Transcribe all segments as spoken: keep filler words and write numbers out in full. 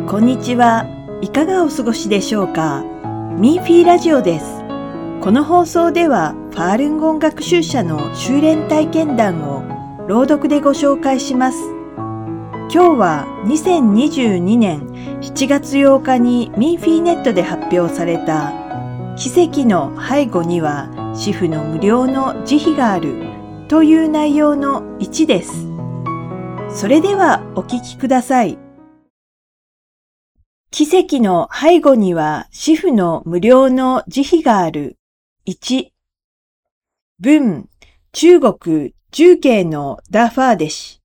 こんにちは。いかがお過ごしでしょうか。ミーフィーラジオです。この放送ではファールンゴン学習者の修練体験談を朗読でご紹介します。今日はにせんにじゅうにねんしちがつようかにミーフィーネットで発表された奇跡の背後には支付の無料の慈悲があるという内容のいちです。それではお聞きください。奇跡の背後には支付の無料の慈悲がある。いち、文、中国、重慶のダ・ファーデ氏。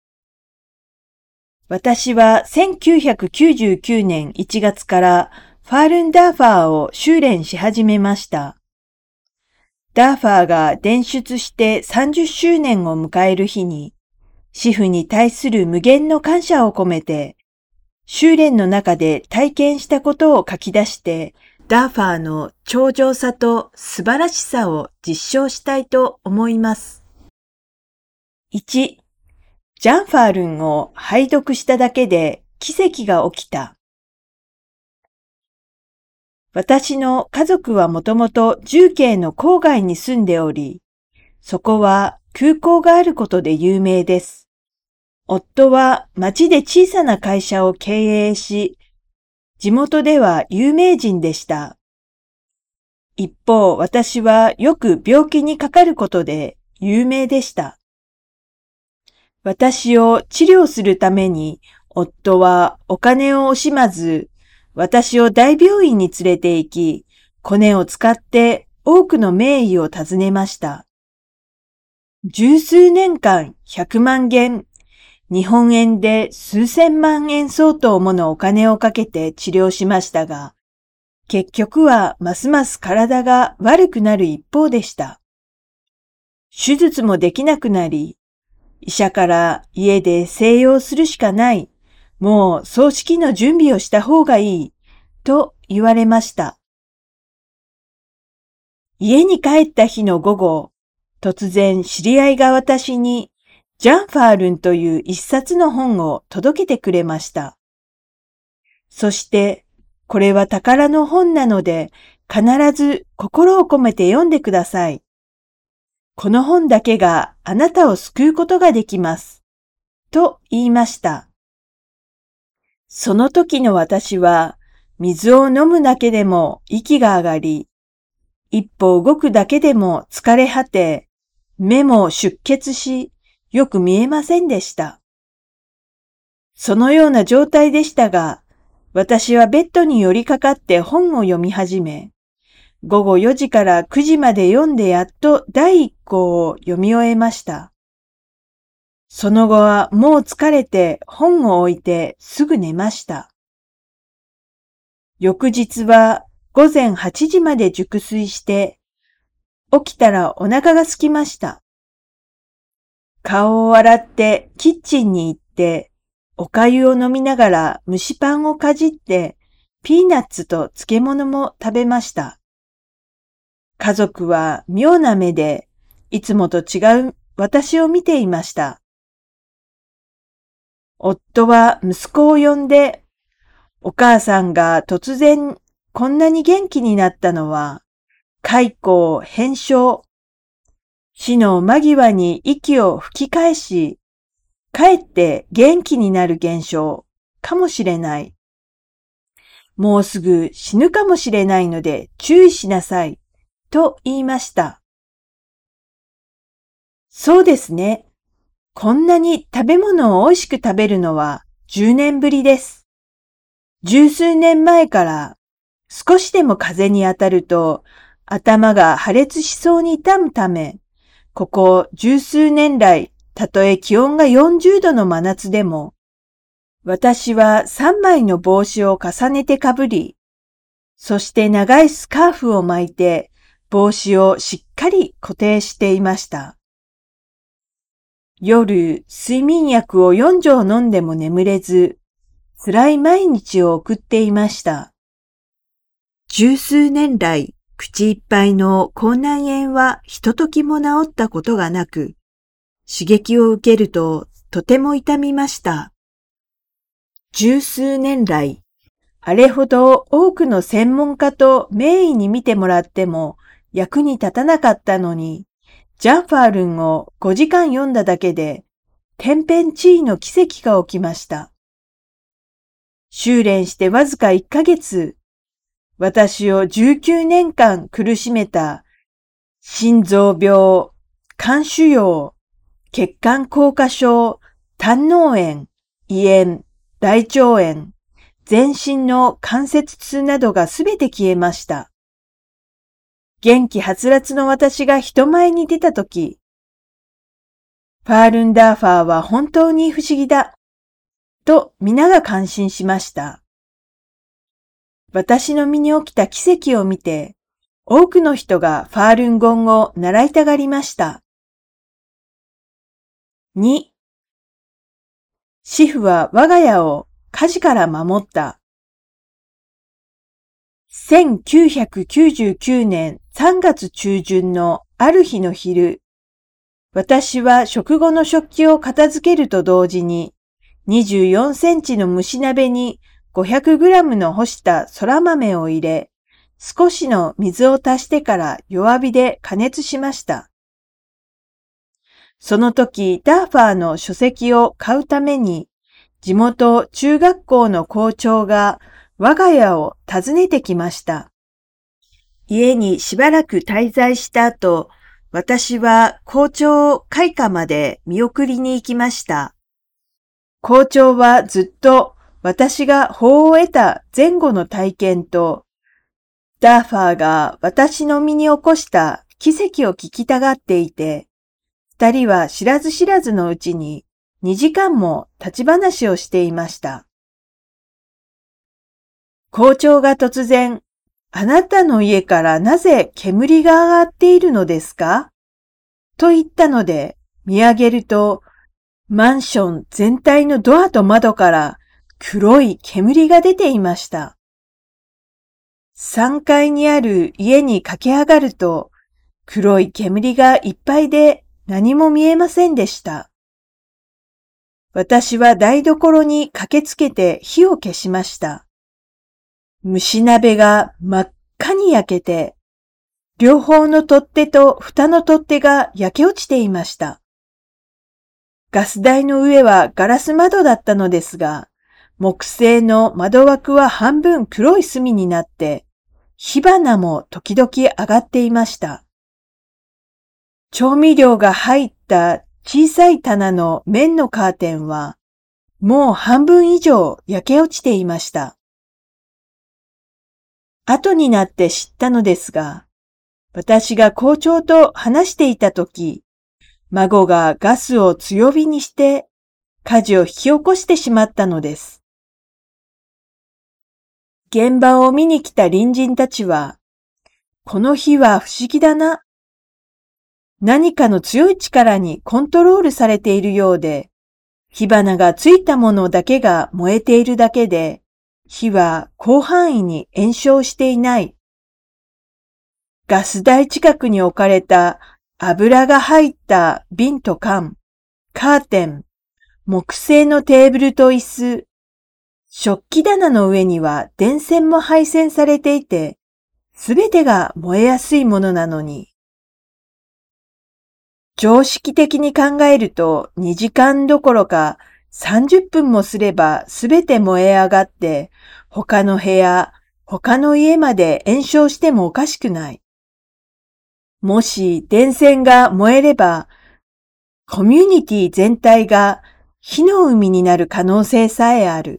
私はせんきゅうひゃくきゅうじゅうきゅうねんいちがつからファールンダーファーを修練し始めました。ダーファーが伝出してさんじゅっしゅうねんを迎える日に、支付に対する無限の感謝を込めて、修練の中で体験したことを書き出して、ダーファーの超常さと素晴らしさを実証したいと思います。いち、ジャンファールンを拝読しただけで奇跡が起きた。私の家族はもともと重慶の郊外に住んでおり、そこは空港があることで有名です。夫は町で小さな会社を経営し、地元では有名人でした。一方、私はよく病気にかかることで有名でした。私を治療するために、夫はお金を惜しまず、私を大病院に連れて行き、コネを使って多くの名医を訪ねました。十数年間ひゃくまんげん、日本円で数千万円相当ものお金をかけて治療しましたが、結局はますます体が悪くなる一方でした。手術もできなくなり、医者から家で静養するしかない、もう葬式の準備をした方がいい、と言われました。家に帰った日の午後、突然知り合いが私に、ジャンファールンという一冊の本を届けてくれました。そして、これは宝の本なので、必ず心を込めて読んでください。この本だけがあなたを救うことができます。と言いました。その時の私は、水を飲むだけでも息が上がり、一歩動くだけでも疲れ果て、目も出血し、よく見えませんでした。そのような状態でしたが、私はベッドに寄りかかって本を読み始め、午後よじからくじまで読んでやっと第一項を読み終えました。その後はもう疲れて本を置いてすぐ寝ました。翌日は午前はちじまで熟睡して、起きたらお腹が空きました。顔を洗ってキッチンに行って、お粥を飲みながら蒸しパンをかじって、ピーナッツと漬物も食べました。家族は妙な目で、いつもと違う私を見ていました。夫は息子を呼んで、お母さんが突然こんなに元気になったのは、開口変笑。死の間際に息を吹き返し、かえって元気になる現象かもしれない。もうすぐ死ぬかもしれないので注意しなさい、と言いました。そうですね。こんなに食べ物を美味しく食べるのはじゅうねんぶりです。十数年前から少しでも風に当たると頭が破裂しそうに痛むため、ここ十数年来、たとえ気温がよんじゅうどの真夏でも、私は三枚の帽子を重ねてかぶり、そして長いスカーフを巻いて帽子をしっかり固定していました。夜、睡眠薬をよん錠飲んでも眠れず、辛い毎日を送っていました。十数年来、口いっぱいの口内炎はひとときも治ったことがなく、刺激を受けるととても痛みました。十数年来、 あれほど多くの専門家と名医に見てもらっても役に立たなかったのに、ジャンファールンをごじかん読んだだけで、天変地異の奇跡が起きました。修練してわずかいっかげつ、私をじゅうきゅうねんかん苦しめた心臓病、肝腫瘍、血管硬化症、胆嚢炎、胃炎、大腸炎、全身の関節痛などがすべて消えました。元気はつらつの私が人前に出たとき、ファールンダーファーは本当に不思議だ、と皆が感心しました。私の身に起きた奇跡を見て、多くの人がファールンゴンを習いたがりました。に、シフは我が家を火事から守った。せんきゅうひゃくきゅうじゅうきゅうねんさんがつ中旬のある日の昼、私は食後の食器を片付けると同時に、にじゅうよんセンチの蒸し鍋にごひゃくグラムの干した空豆を入れ、少しの水を足してから弱火で加熱しました。その時、ダーファーの書籍を買うために、地元中学校の校長が我が家を訪ねてきました。家にしばらく滞在した後、私は校長会館まで見送りに行きました。校長はずっと私が法を得た前後の体験と、ダーファーが私の身に起こした奇跡を聞きたがっていて、二人は知らず知らずのうちに二時間も立ち話をしていました。校長が突然、あなたの家からなぜ煙が上がっているのですか？と言ったので、見上げると、マンション全体のドアと窓から黒い煙が出ていました。さんがいにある家に駆け上がると、黒い煙がいっぱいで何も見えませんでした。私は台所に駆けつけて火を消しました。蒸し鍋が真っ赤に焼けて、両方の取っ手と蓋の取っ手が焼け落ちていました。ガス台の上はガラス窓だったのですが、木製の窓枠は半分黒い墨になって、火花も時々上がっていました。調味料が入った小さい棚の面のカーテンは、もう半分以上焼け落ちていました。後になって知ったのですが、私が校長と話していたとき、孫がガスを強火にして火事を引き起こしてしまったのです。現場を見に来た隣人たちは、この火は不思議だな。何かの強い力にコントロールされているようで、火花がついたものだけが燃えているだけで、火は広範囲に延焼していない。ガス台近くに置かれた油が入った瓶と缶、カーテン、木製のテーブルと椅子、食器棚の上には電線も配線されていて、すべてが燃えやすいものなのに。常識的に考えるとにじかんどころかさんじゅっぷんもすればすべて燃え上がって、他の部屋、他の家まで延焼してもおかしくない。もし電線が燃えれば、コミュニティ全体が火の海になる可能性さえある。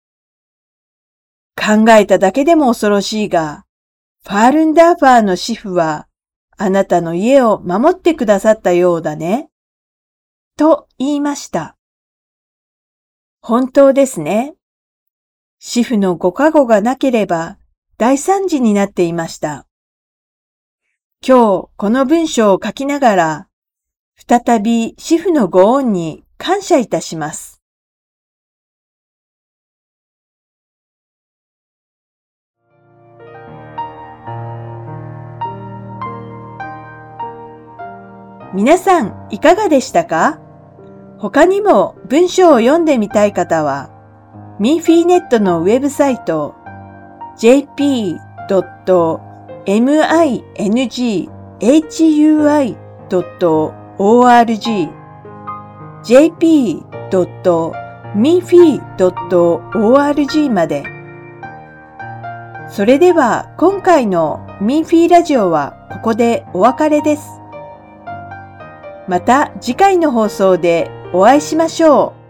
考えただけでも恐ろしいが、ファールンダーファーのシフは、あなたの家を守ってくださったようだね。と言いました。本当ですね。シフのご加護がなければ大惨事になっていました。今日この文章を書きながら、再びシフのご恩に感謝いたします。皆さんいかがでしたか？他にも文章を読んでみたい方は、ミンフィーネットのウェブサイトジェーピードットミンフドットオーアールジー ジェーピードットミンフィドットオーアールジー まで。それでは今回のミンフィラジオはここでお別れです。また次回の放送でお会いしましょう。